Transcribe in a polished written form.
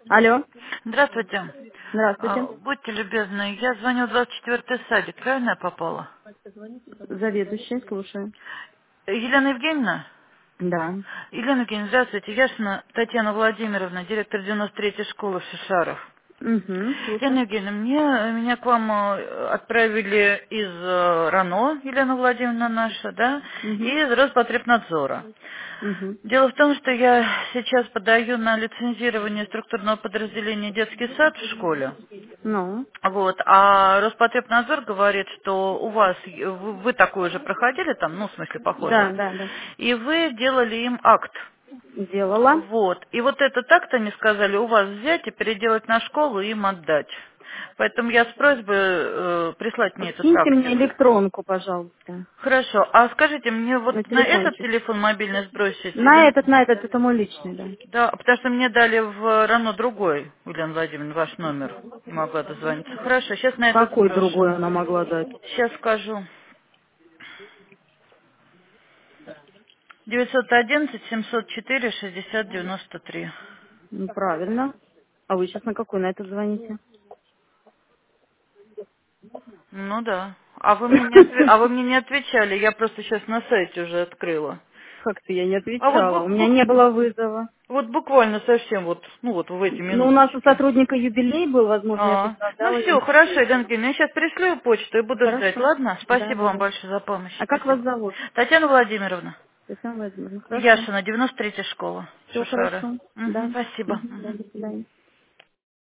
Алло, Здравствуйте. здравствуйте. Будьте любезны, я звоню в 24-й садик, правильно я попала? Заведующая, слушаю. Елена Евгеньевна? Да. Елена Евгеньевна, здравствуйте. Яшина Татьяна Владимировна, директор 93-й школы в Шишарах. Угу, Елена слушаю. Евгеньевна, меня к вам отправили из РАНО, Елена Владимировна наша, да, и Угу, из Роспотребнадзора. угу. Дело в том, что я сейчас подаю на лицензирование структурного подразделения детский сад в школе. Ну, Вот, а Роспотребнадзор говорит, что у вас, вы такое же проходили там, ну, в смысле, да, похоже, да, да. и вы делали им акт. Делала. Вот, и вот этот акт они сказали у вас взять и переделать на школу и им отдать. Поэтому я с просьбой прислать мне этот Скиньте мне актик. электронку, пожалуйста, Хорошо, а скажите, мне на вот на этот телефончик. телефон мобильный сбросить На или... этот, на этот, это мой личный, да. Да, потому что мне дали в РАНО другой, Ульяна Владимировна, ваш номер. Не могла дозвониться. Хорошо, сейчас на этот Какой сброшу. другой она могла дать? Сейчас скажу. 911-704-60-93. Ну, правильно. А вы сейчас на какой, на этот звоните? Ну да. А вы мне не отвечали, я просто сейчас на сайте уже открыла. Как-то я не А вот, отвечала. У меня не было вызова. вот буквально совсем вот, ну вот в эти Ну, у нас у минуточки. сотрудника юбилей был, возможно, я Ну поздравляла все, его. хорошо, Елена Евгеньевна, я сейчас пришлю почту и буду ждать, Хорошо. ладно? Да, Спасибо да, вам да. большое за помощь, А как вас спасибо. зовут? Татьяна Владимировна, Татьяна Владимировна. Хорошо. Яшина, 93-я школа, Все Шушары. хорошо. Мгм, Да. спасибо. Мгм. Да, Мгм. до свидания.